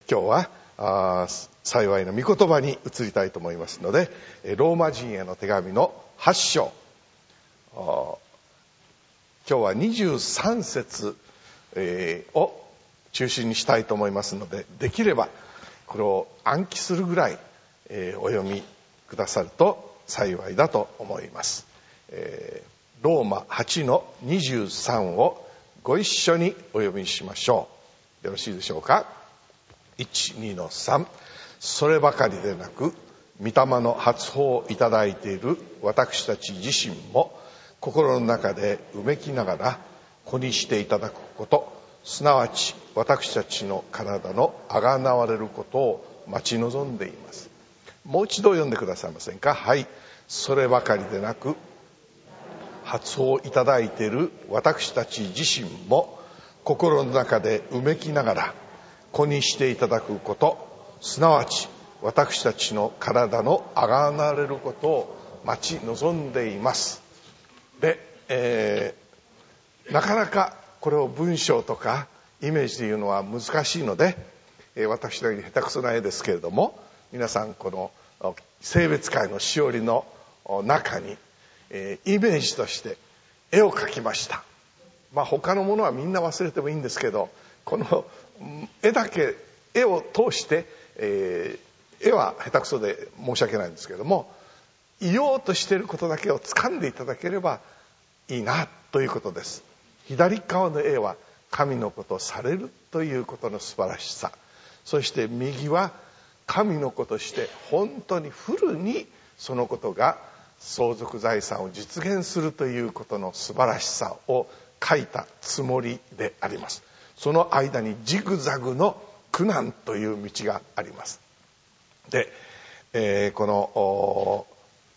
今日は幸いの御言葉に移りたいと思いますので、ローマ人への手紙の8章、今日は23節を中心にしたいと思いますので、できればこれを暗記するぐらいお読みくださると幸いだと思います。ローマ8の23をご一緒にお読みしましょう。よろしいでしょうか。1、2の3。そればかりでなく、御霊の発報をいただいている私たち自身も、心の中でうめきながら子にしていただくこと、すなわち私たちの体のあがなわれることを待ち望んでいます。もう一度読んでくださいませんか。はい。そればかりでなく、発報をいただいている私たち自身も、心の中でうめきながら子にしていただくこと、すなわち私たちの体のあがなわれることを待ち望んでいます。で、なかなかこれを文章とかイメージで言うのは難しいので、私のように下手くそな絵ですけれども、皆さんこの性別会のしおりの中にイメージとして絵を描きました。他のものはみんな忘れてもいいんですけど、この絵だけ、絵を通して、絵は下手くそで申し訳ないんですけれども、言おうとしていることだけを掴んでいただければいいなということです。左側の絵は神のことされるということの素晴らしさ、そして右は神の子として本当にフルにそのことが相続財産を実現するということの素晴らしさを書いたつもりであります。その間にジグザグの苦難という道があります。で、この、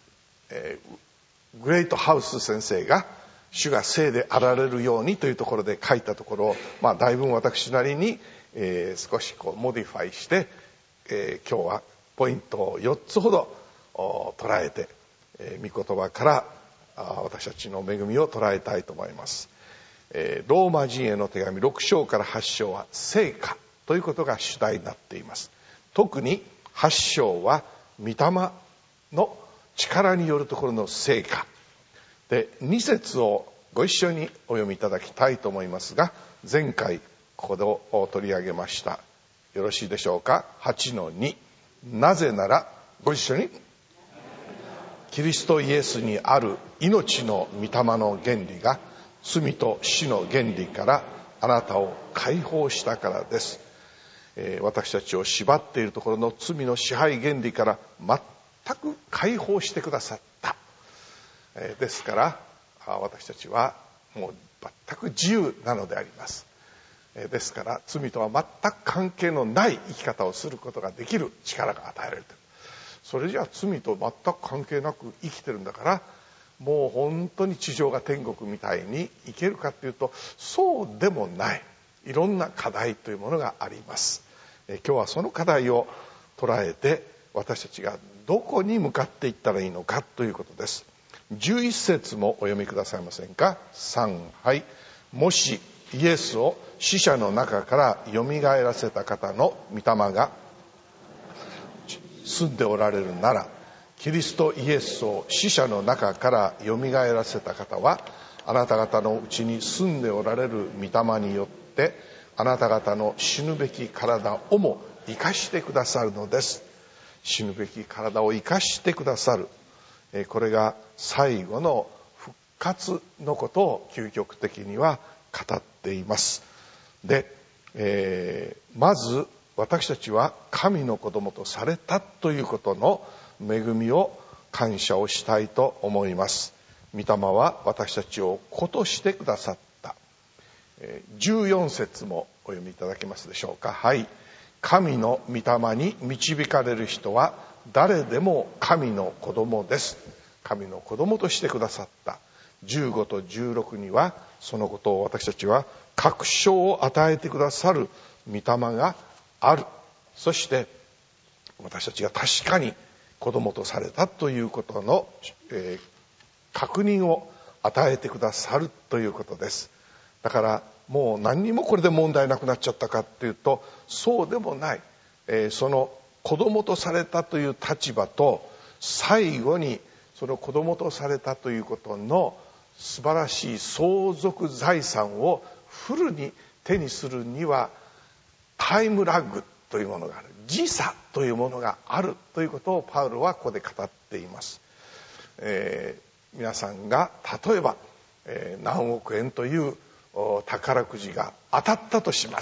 グレートハウス先生が主が聖であられるようにというところで書いたところを、だいぶ私なりに、少しモディファイして、今日はポイントを4つほど捉えて、御言葉から私たちの恵みを捉えたいと思います。ローマ人への手紙6章から8章は聖歌ということが主題になっています。特に8章は御霊の力によるところの聖歌で、2節をご一緒にお読みいただきたいと思いますが、前回ここで取り上げました。よろしいでしょうか。8の2。なぜなら、ご一緒に、キリストイエスにある命の御霊の原理が罪と死の原理からあなたを解放したからです。私たちを縛っているところの罪の支配原理から全く解放してくださった。ですから私たちはもう全く自由なのであります。ですから罪とは全く関係のない生き方をすることができる力が与えられている。それじゃあ罪と全く関係なく生きてるんだから、もう本当に地上が天国みたいに生けるかっていうと、そうでもない。いろんな課題というものがあります。今日はその課題を捉えて、私たちがどこに向かっていったらいいのかということです。11節もお読みくださいませんか。3、はい。もしイエスを死者の中からよみがえらせた方の御霊が住んでおられるなら、キリストイエスを死者の中からよみがえらせた方は、あなた方のうちに住んでおられる御霊によってあなた方の死ぬべき体をも生かしてくださるのです。死ぬべき体を生かしてくださる、これが最後の復活のことを究極的には語っています。で、まず私たちは神の子供とされたということの恵みを感謝をしたいと思います。御霊は私たちを子としてくださった。14節もお読みいただけますでしょうか。はい。神の御霊に導かれる人は誰でも神の子供です。神の子供としてくださった。15と16にはそのことを私たちは確証を与えてくださる御霊がある。そして私たちが確かに子供とされたということの、確認を与えてくださるということです。だからもう何にもこれで問題なくなっちゃったかっていうと、そうでもない。 その子供とされたという立場と、最後にその子供とされたということの素晴らしい相続財産をフルに手にするにはタイムラグというものがある、時差というものがあるということをパウロはここで語っています。皆さんが例えば、何億円という宝くじが当たったとします。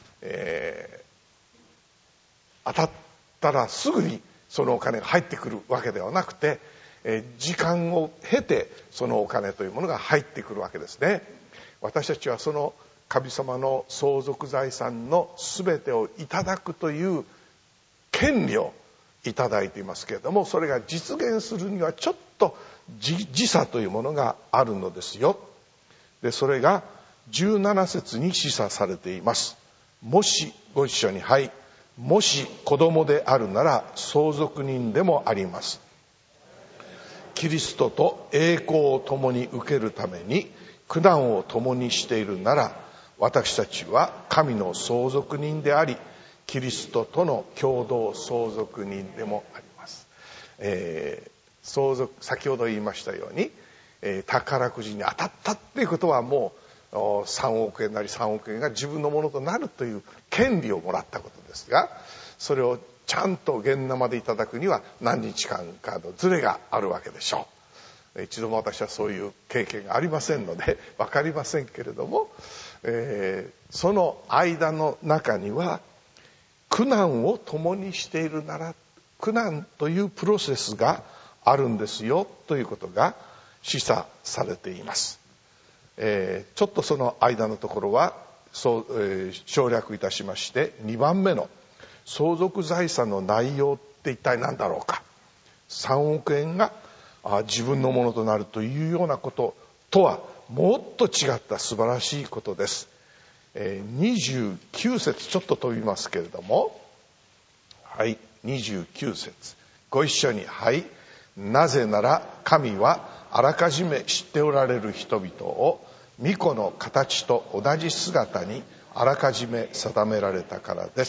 当たったらすぐにそのお金が入ってくるわけではなくて、時間を経てそのお金というものが入ってくるわけですね。私たちはその神様の相続財産の全てをいただくという権利をいただいていますけれども、それが実現するにはちょっと時差というものがあるのですよ。でそれが17節に示唆されています。もし、ご一緒に、はい、もし子供であるなら相続人でもあります。キリストと栄光を共に受けるために苦難を共にしているなら、私たちは神の相続人であり、キリストとの共同相続人でもあります。相続、先ほど言いましたように、宝くじに当たったっていうことはもう3億円なり3億円が自分のものとなるという権利をもらったことですが、それをちゃんと現生でいただくには何日間かのズレがあるわけでしょう。一度も私はそういう経験がありませんので分かりませんけれども、その間の中には苦難を共にしているなら、苦難というプロセスがあるんですよということが示唆されています。ちょっとその間のところは省略いたしまして、2番目の相続財産の内容って一体何だろうか。3億円が自分のものとなるというようなこととはもっと違った素晴らしいことです。29節ちょっと飛びますけれども、はい、29節ご一緒に、はい。なぜなら神はあらかじめ知っておられる人々を御子の形と同じ姿にあらかじめ定められたからです。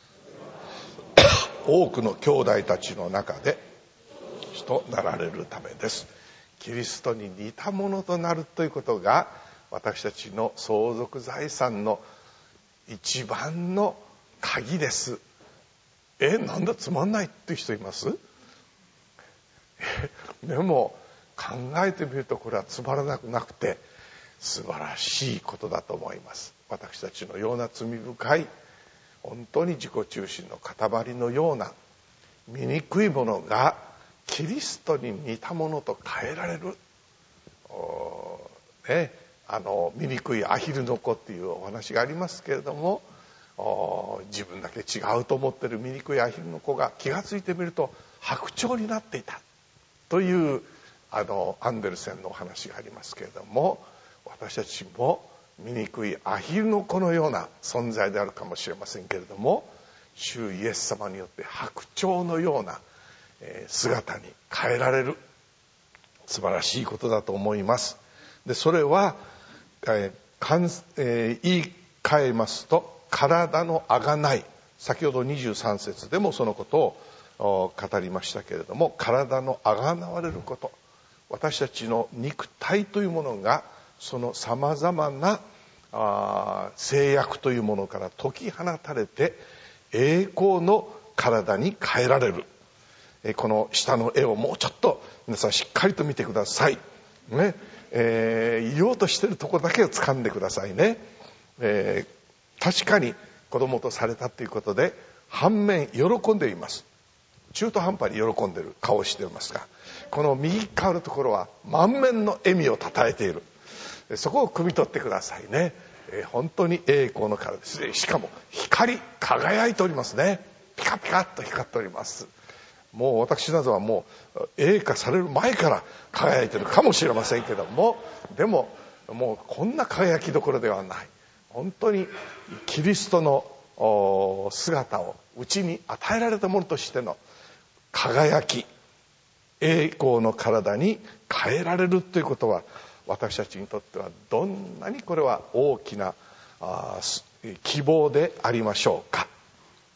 多くの兄弟たちの中で一となられるためです。キリストに似たものとなるということが私たちの相続財産の一番の鍵です。なんだつまんないっていう人います？でも考えてみるとこれはつまらなくなくて素晴らしいことだと思います。私たちのような罪深い、本当に自己中心の塊のような醜いものがキリストに似たものと変えられる。醜いアヒルの子っていうお話がありますけれども、自分だけ違うと思ってる醜いアヒルの子が気がついてみると白鳥になっていたというアンデルセンのお話がありますけれども、私たちも醜いアヒルの子のような存在であるかもしれませんけれども、主イエス様によって白鳥のような姿に変えられる素晴らしいことだと思います。でそれは、言い換えますと体の贖い、先ほど23節でもそのことを語りましたけれども、体の贖われること、私たちの肉体というものがそのさまざまな制約というものから解き放たれて栄光の体に変えられる。この下の絵をもうちょっと皆さんしっかりと見てくださいね。言おうとしているところだけを掴んでくださいね。確かに子供とされたということで反面喜んでいます。中途半端に喜んでいる顔をしていますが、この右側のところは満面の笑みをたたえている。そこを汲み取ってくださいね。本当に栄光の体ですね。しかも光り輝いておりますね。ピカピカっと光っております。もう私などはもう栄華される前から輝いてるかもしれませんけども、でももうこんな輝きどころではない。本当にキリストの姿をうちに与えられたものとしての輝き、栄光の体に変えられるということは、私たちにとってはどんなにこれは大きな希望でありましょうか。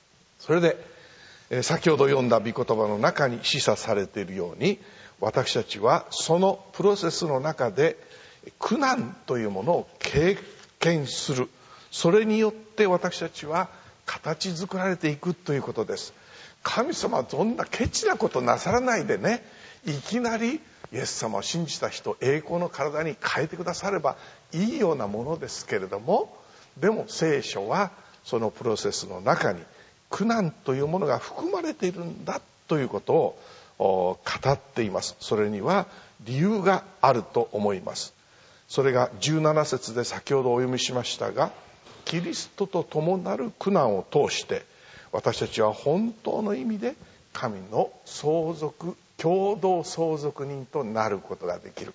それで先ほど読んだ御言葉の中に示唆されているように、私たちはそのプロセスの中で苦難というものを経験する。それによって私たちは形作られていくということです。神様はそんなケチなことなさらないでね、いきなりイエス様を信じた人を栄光の体に変えてくださればいいようなものですけれども、でも聖書はそのプロセスの中に苦難というものが含まれているんだということを語っています。それには理由があると思います。それが17節で先ほどお読みしましたが、キリストと共なる苦難を通して私たちは本当の意味で神の相続、共同相続人となることができる。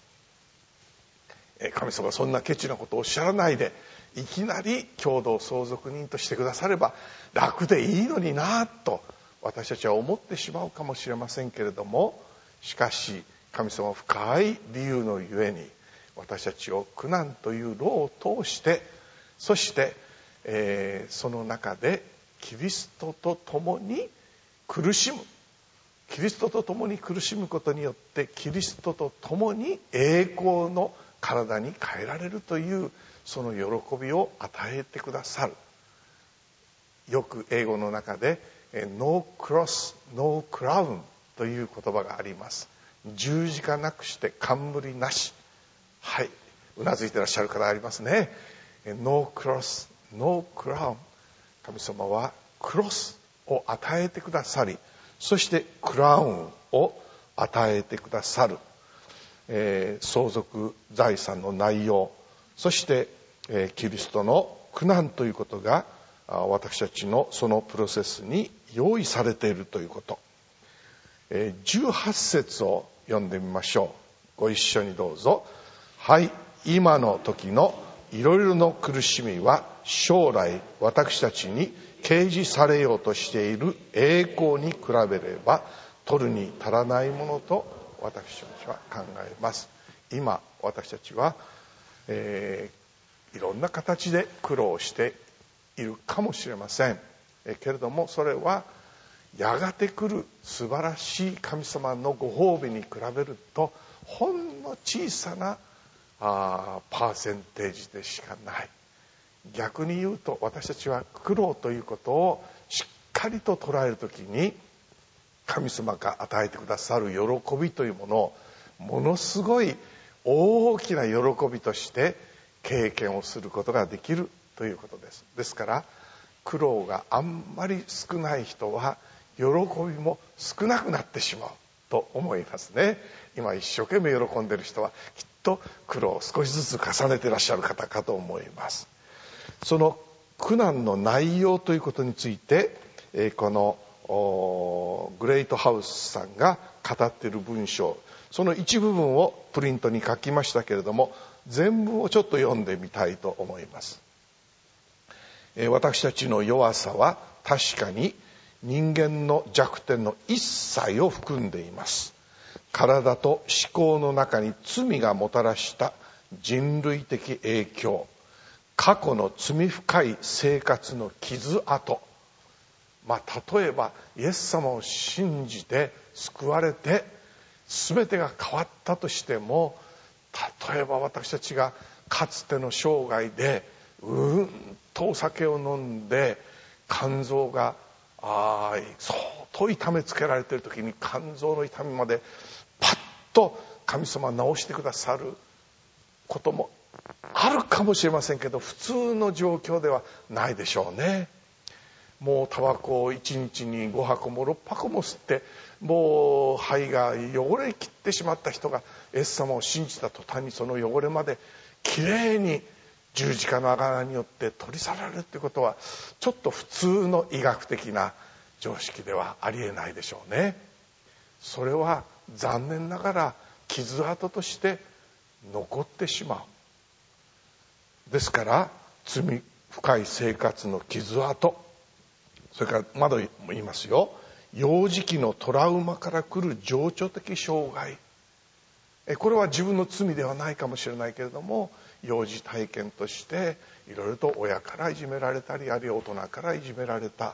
神様はそんなケチなことをおっしゃらないで、いきなり共同相続人としてくだされば楽でいいのになと私たちは思ってしまうかもしれませんけれども、しかし神様は深い理由のゆえに私たちを苦難という労を通して、そして、その中でキリストと共に苦しむ、キリストと共に苦しむことによってキリストと共に栄光の体に変えられるというその喜びを与えてくださる。よく英語の中でNo cross, no crown という言葉があります。十字架なくして冠なし。はい、うなずいてらっしゃる方ありますね。No cross, no crown。 神様はクロスを与えてくださり、そしてクラウンを与えてくださる、相続財産の内容、そして、キリストの苦難ということが私たちのそのプロセスに用意されているということ。18節を読んでみましょう。ご一緒にどうぞ。はい、今の時のいろいろの苦しみは将来私たちに掲示されようとしている栄光に比べれば取るに足らないものと私たちは考えます。今私たちは、いろんな形で苦労しているかもしれません、けれどもそれはやがて来る素晴らしい神様のご褒美に比べるとほんの小さなパーセンテージでしかない。逆に言うと私たちは苦労ということをしっかりと捉えるときに神様が与えてくださる喜びというものをものすごい大きな喜びとして経験をすることができるということです。ですから苦労があんまり少ない人は喜びも少なくなってしまうと思いますね。今一生懸命喜んでいる人はきっと苦労を少しずつ重ねていらっしゃる方かと思います。その苦難の内容ということについて、このグレイトハウスさんが語っている文章、その一部分をプリントに書きましたけれども、全部をちょっと読んでみたいと思います。私たちの弱さは確かに人間の弱点の一切を含んでいます。体と思考の中に罪がもたらした人類的影響、過去の罪深い生活の傷跡、例えばイエス様を信じて救われて全てが変わったとしても、例えば私たちがかつての生涯でお酒を飲んで肝臓が相当痛めつけられている時に肝臓の痛みまでパッと神様は治してくださることもあるかもしれませんけど、普通の状況ではないでしょうね。もうタバコを1日に5箱も6箱も吸ってもう肺が汚れきってしまった人がイエス様を信じた途端にその汚れまできれいに十字架の贖いによって取り去られるということはちょっと普通の医学的な常識ではありえないでしょうね。それは残念ながら傷跡として残ってしまう。ですから罪深い生活の傷跡、それからまだ言いますよ、幼児期のトラウマから来る情緒的障害、これは自分の罪ではないかもしれないけれども幼児体験としていろいろと親からいじめられたり、あるいは大人からいじめられた、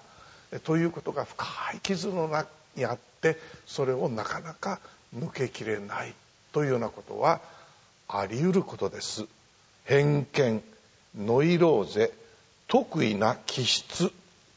ということが深い傷の中にあって、それをなかなか抜けきれないというようなことはあり得ることです。偏見、ノイローゼ、特異な気質、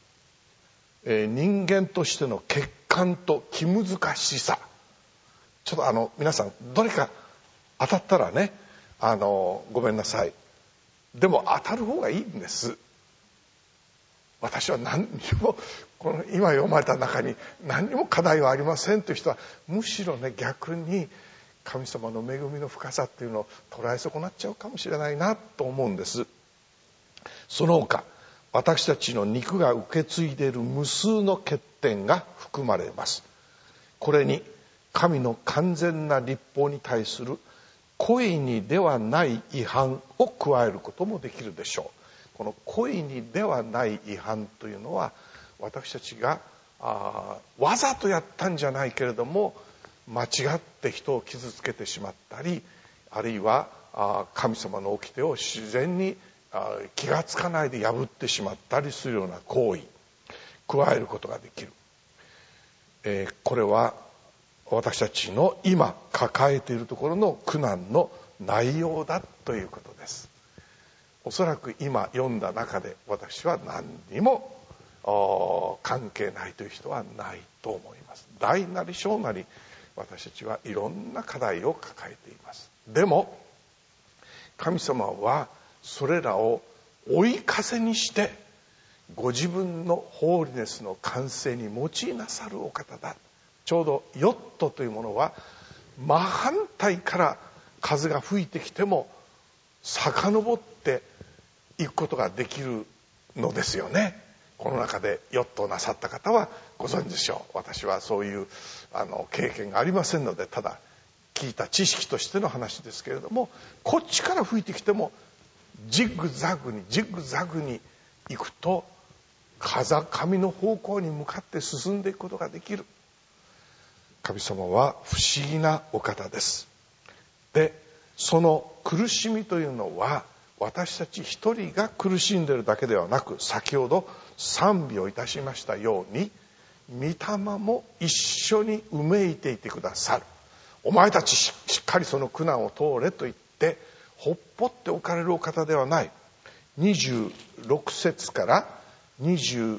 人間としての欠陥と気難しさ。ちょっと皆さんどれか当たったらね、ごめんなさい。でも当たる方がいいんです。私は何にもこの今読まれた中に何にも課題はありませんという人は、むしろね、逆に神様の恵みの深さっていうのを捉え損なっちゃうかもしれないなと思うんです。その他、私たちの肉が受け継いでいる無数の欠点が含まれます。これに神の完全な律法に対する故意にではない違反を加えることもできるでしょう。この故意にではない違反というのは、私たちがわざとやったんじゃないけれども間違って人を傷つけてしまったり、あるいは神様の掟を自然に気がつかないで破ってしまったりするような行為、加えることができる。これは私たちの今抱えているところの苦難の内容だということです。おそらく今読んだ中で私は何にも関係ないという人はないと思います。大なり小なり私たちはいろんな課題を抱えています。でも神様はそれらを追い風にしてご自分のホーリネスの完成に用いなさるお方だ。ちょうどヨットというものは真反対から風が吹いてきても遡っていくことができるのですよね。この中でヨットをなさった方はご存知でしょう。私はそういう経験がありませんので、ただ聞いた知識としての話ですけれども、こっちから吹いてきてもジグザグに行くと風上の方向に向かって進んでいくことができる。神様は不思議なお方です。で、その苦しみというのは私たち一人が苦しんでいるだけではなく、先ほど賛美をいたしましたように御霊も一緒にうめいていてくださる。お前たちしっかりその苦難を通れと言ってほっぽっておかれるお方ではない。26節から27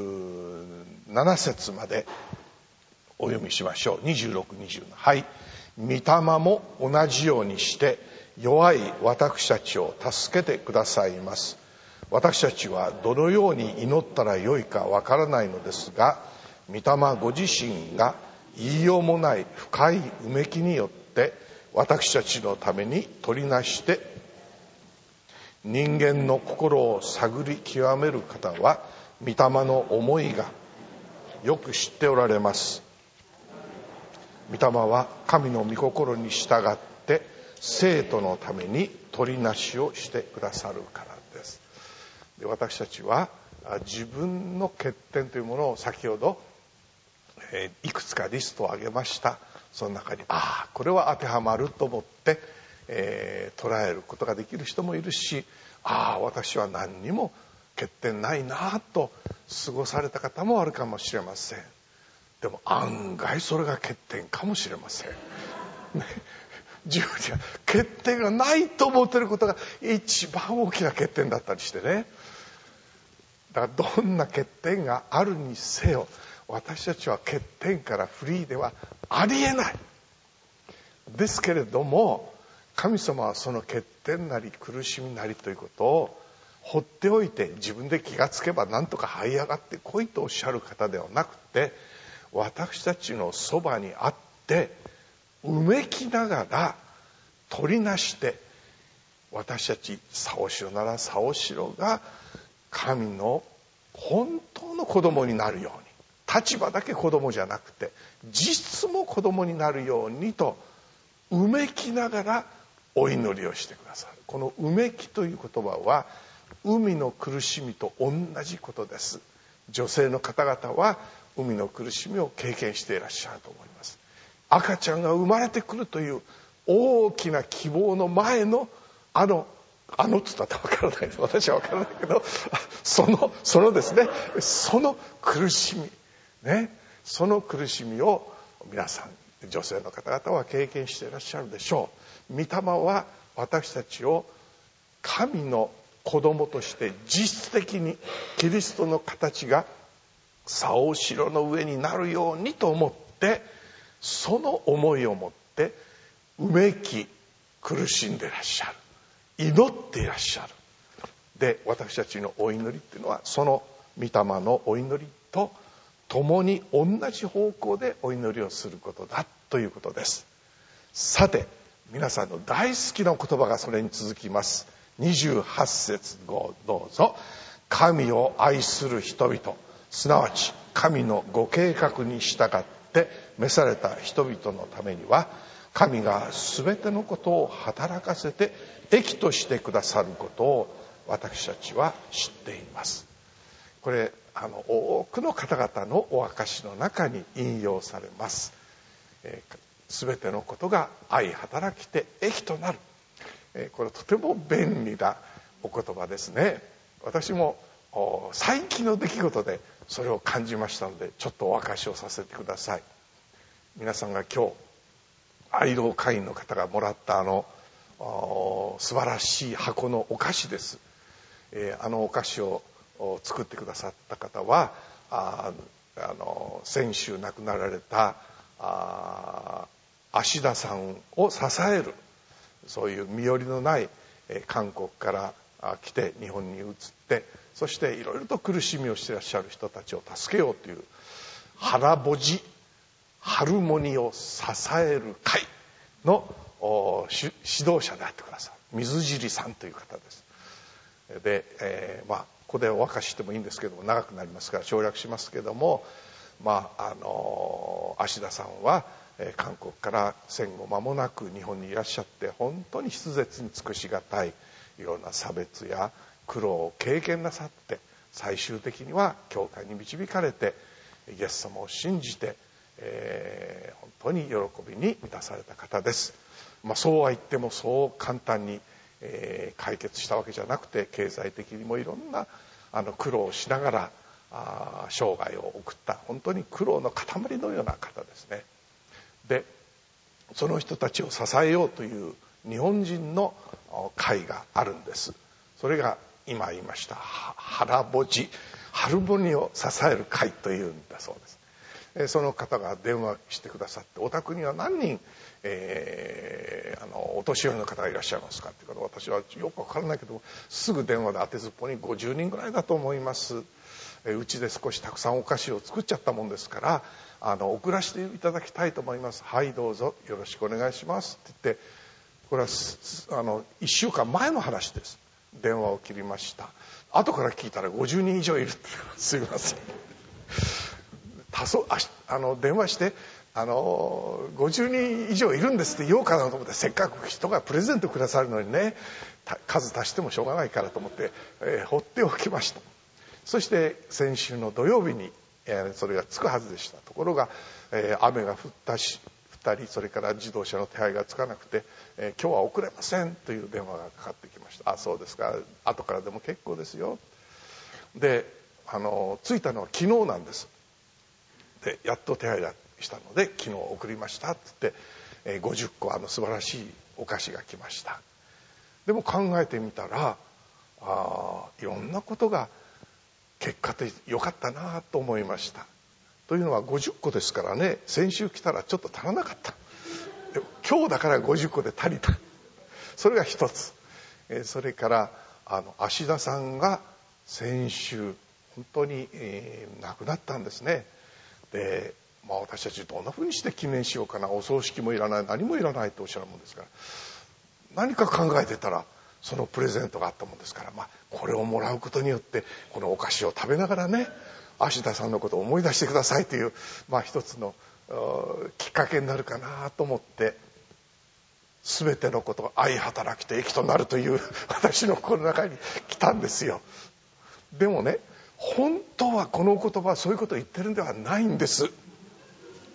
節までお読みしましょう。26、27。はい。御霊も同じようにして弱い私たちを助けてくださいます。私たちはどのように祈ったらよいかわからないのですが、御霊ご自身が言いようもない深いうめきによって私たちのために取りなして人間の心を探り極める方は御霊の思いがよく知っておられます。御霊は神の御心に従って生徒のために取りなしをしてくださるからです。で、私たちは自分の欠点というものを先ほどいくつかリストを挙げました。その中にこれは当てはまると思って、捉えることができる人もいるし、私は何にも欠点ないなと過ごされた方もあるかもしれません。でも案外それが欠点かもしれません、自分には欠点がないと思っていることが一番大きな欠点だったりしてね。だからどんな欠点があるにせよ、私たちは欠点からフリーではありえない。ですけれども神様はその欠点なり苦しみなりということを放っておいて自分で気がつけばなんとか這い上がってこいとおっしゃる方ではなくて、私たちのそばにあってうめきながら取りなして、私たち竿城なら竿城が神の本当の子供になるように、立場だけ子供じゃなくて実も子供になるようにとうめきながらお祈りをしてくださる。このうめきという言葉は海の苦しみと同じことです。女性の方々は海の苦しみを経験していらっしゃると思います。赤ちゃんが生まれてくるという大きな希望の前のつったって分からないです。私は分からないけど、そのですね、その苦しみね、その苦しみを皆さん、女性の方々は経験していらっしゃるでしょう。御霊は私たちを神の子供として実質的にキリストの形が竿城の上になるようにと思って、その思いを持ってうめき苦しんでいらっしゃる、祈っていらっしゃる。で、私たちのお祈りっていうのはその御霊のお祈りと共に同じ方向でお祈りをすることだということです。さて、皆さんの大好きな言葉がそれに続きます。28節をどうぞ。神を愛する人々、すなわち神のご計画に従って召された人々のためには、神が全てのことを働かせて益としてくださることを私たちは知っています。これ多くの方々のお証の中に引用されます。全てのことが相働きて益となる。これとても便利なお言葉ですね。私も最近の出来事でそれを感じましたので、ちょっとお証しをさせてください。皆さんが今日愛老会員の方がもらった素晴らしい箱のお菓子です。お菓子を作ってくださった方は先週亡くなられた芦田さんを支える、そういう身寄りのない韓国から来て日本に移って、そしていろいろと苦しみをしていらっしゃる人たちを助けようという腹ぼじハルモニを支える会の指導者であってくださる水尻さんという方です。で、ここでお明かししてもいいんですけども、長くなりますから省略しますけども、芦田さんは韓国から戦後間もなく日本にいらっしゃって、本当に筆舌に尽くしがたいいろんな差別や苦労を経験なさって、最終的には教会に導かれてイエス様を信じて、本当に喜びに満たされた方です。そうは言ってもそう簡単に、解決したわけじゃなくて、経済的にもいろんな苦労をしながら生涯を送った、本当に苦労の塊のような方ですね。で、その人たちを支えようという日本人の会があるんです。それが今言いました腹ぼじハルモニを支える会というんだそうです。その方が電話してくださって、お宅には何人、お年寄りの方がいらっしゃいますかっていうから、私はよく分からないけど、すぐ電話で当てずっぽに50人ぐらいだと思います。うちで少したくさんお菓子を作っちゃったもんですから、送らせていただきたいと思います。はい、どうぞよろしくお願いしますって言って、これは1週間前の話です。電話を切りました。後から聞いたら50人以上いるって。すいません、電話して50人以上いるんですって言おうかなと思って、せっかく人がプレゼントくださるのにね、数足してもしょうがないからと思って、放っておきました。そして先週の土曜日に、それがつくはずでした。ところが、雨が降ったり、それから自動車の手配がつかなくて、今日は送れませんという電話がかかってきました。あ、そうですか、後からでも結構ですよ。で、着いたのは昨日なんです。で、やっと手配がしたので昨日送りましたって言って、50個素晴らしいお菓子が来ました。でも考えてみたら、いろんなことが結果的に良かったなと思いました。というのは50個ですからね、先週来たらちょっと足らなかった。でも今日だから50個で足りた。それが一つ。それから芦田さんが先週本当に、亡くなったんですね。で、私たちどんなふうにして記念しようかな、お葬式もいらない、何もいらないとおっしゃるもんですから、何か考えてたらそのプレゼントがあったもんですから、これをもらうことによってこのお菓子を食べながらね、芦田さんのことを思い出してくださいという、一つのきっかけになるかなと思って、全てのことが相働きて益となるという私の心の中に来たんですよ。でもね、本当はこの言葉はそういうことを言ってるんではないんです。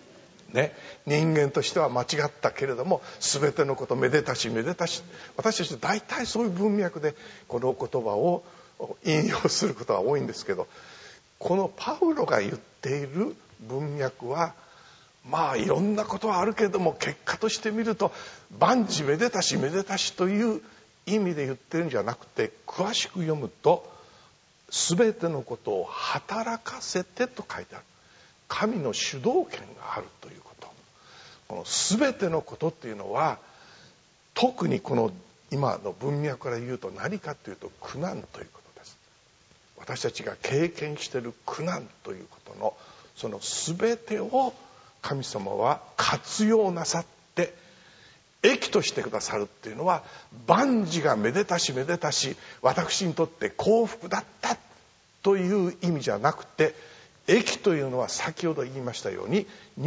ね、人間としては間違ったけれども全てのことめでたしめでたし、私たち大体そういう文脈でこの言葉を引用することが多いんですけど、このパウロが言っている文脈はまあいろんなことはあるけれども、結果として見ると万事めでたしめでたしという意味で言ってるんじゃなくて、詳しく読むと全てのことを働かせてと書いてある。神の主導権があるということ。この全てのことっていうのは、特にこの今の文脈から言うと何かというと苦難ということです。私たちが経験している苦難ということのその全てを神様は活用なさって益としてくださるっていうのは、万事がめでたしめでたし私にとって幸福だったという意味じゃなくて、益というのは先ほど言いましたように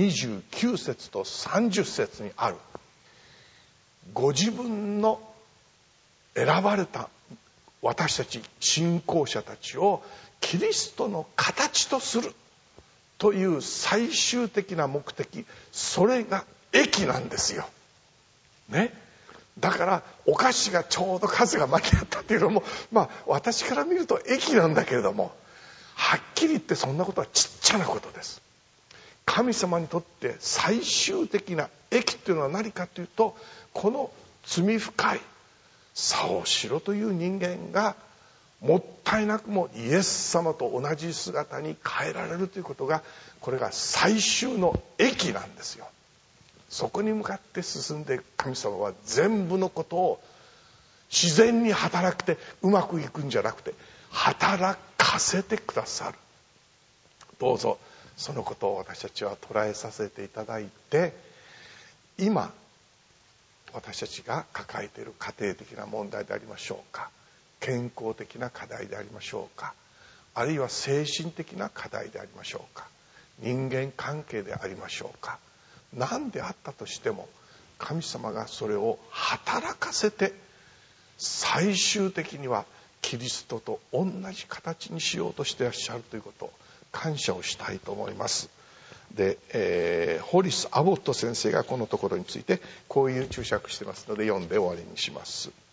29節と30節にある、ご自分の選ばれた私たち信仰者たちをキリストの形とするという最終的な目的、それが益なんですよ、ね。だからお菓子がちょうど数が間違ったっていうのも、まあ私から見ると益なんだけれども、はっきり言ってそんなことはちっちゃなことです。神様にとって最終的な益というのは何かというと、この罪深いサオシロという人間がもったいなくもイエス様と同じ姿に変えられるということが、これが最終の益なんですよ。そこに向かって進んで、神様は全部のことを自然に働くてうまくいくんじゃなくて働かせてくださる。どうぞそのことを私たちは捉えさせていただいて、今私たちが抱えている家庭的な問題でありましょうか、健康的な課題でありましょうか、あるいは精神的な課題でありましょうか、人間関係でありましょうか、何であったとしても神様がそれを働かせて最終的にはキリストと同じ形にしようとしていらっしゃるということを感謝をしたいと思います。で、ホリス・アボット先生がこのところについてこういう注釈してますので読んで終わりにします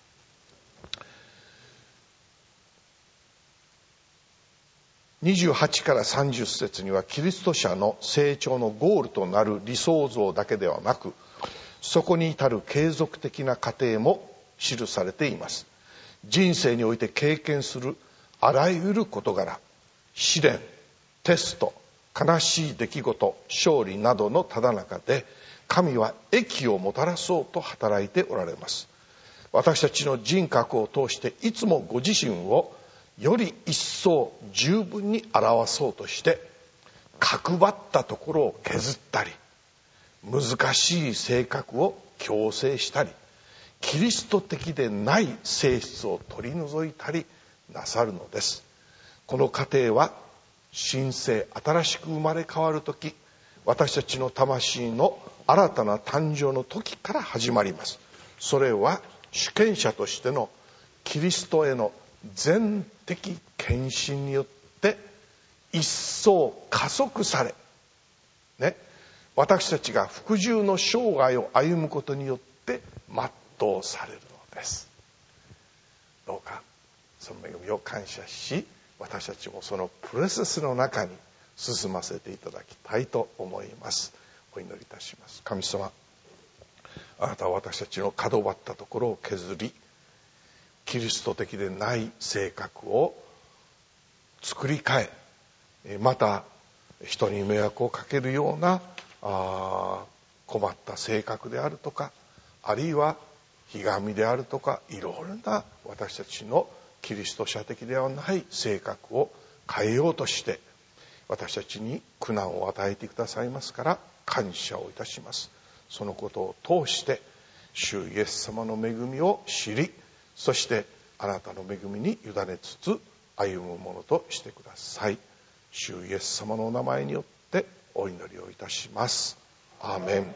。28から30節にはキリスト者の成長のゴールとなる理想像だけではなく、そこに至る継続的な過程も記されています。人生において経験するあらゆる事柄、試練、テスト、悲しい出来事、勝利などのただ中で神は益をもたらそうと働いておられます。私たちの人格を通していつもご自身をより一層十分に表そうとして、角張ったところを削ったり、難しい性格を矯正したり、キリスト的でない性質を取り除いたりなさるのです。この過程は新生、新しく生まれ変わる時、私たちの魂の新たな誕生の時から始まります。それは主権者としてのキリストへの全的献身によって一層加速され、ね、私たちが服従の生涯を歩むことによって全うされるのです。どうかその恵みを感謝し、私たちもそのプロセスの中に進ませていただきたいと思います。お祈りいたします。神様、あなたは私たちの角張ったところを削り、キリスト的でない性格を作り変え、また人に迷惑をかけるような困った性格であるとか、あるいはひがみであるとか、いろいろな私たちのキリスト者的ではない性格を変えようとして私たちに苦難を与えてくださいますから感謝をいたします。そのことを通して主イエス様の恵みを知り、そしてあなたの恵みに委ねつつ歩むものとしてください。主イエス様のお名前によってお祈りをいたします。アーメン。